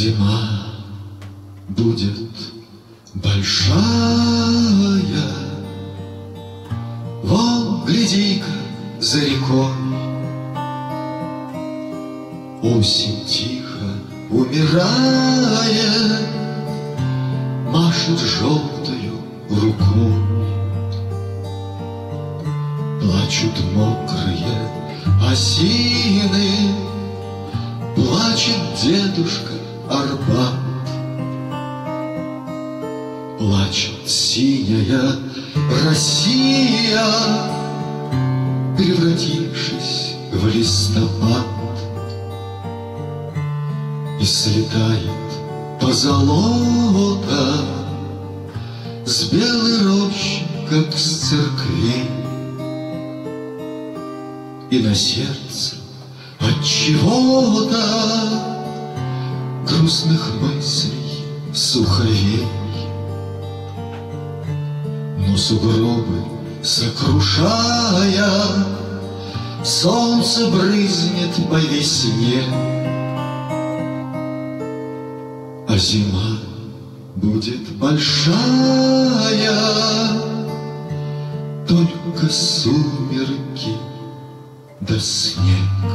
зима будет большая. Вон, гляди-ка, за рекой осень тихо умирая машет желтою рукой. Плачут мокрые осины, плачет дедушка Арбат. Плачет синяя Россия, превратившись в листопад. И слетает позолота с белой рощи, как с церквей. И на сердце отчего-то грустных мыслей суховей. Но сугробы сокрушая, солнце брызнет по весне. А зима будет большая, только сумерки да снег.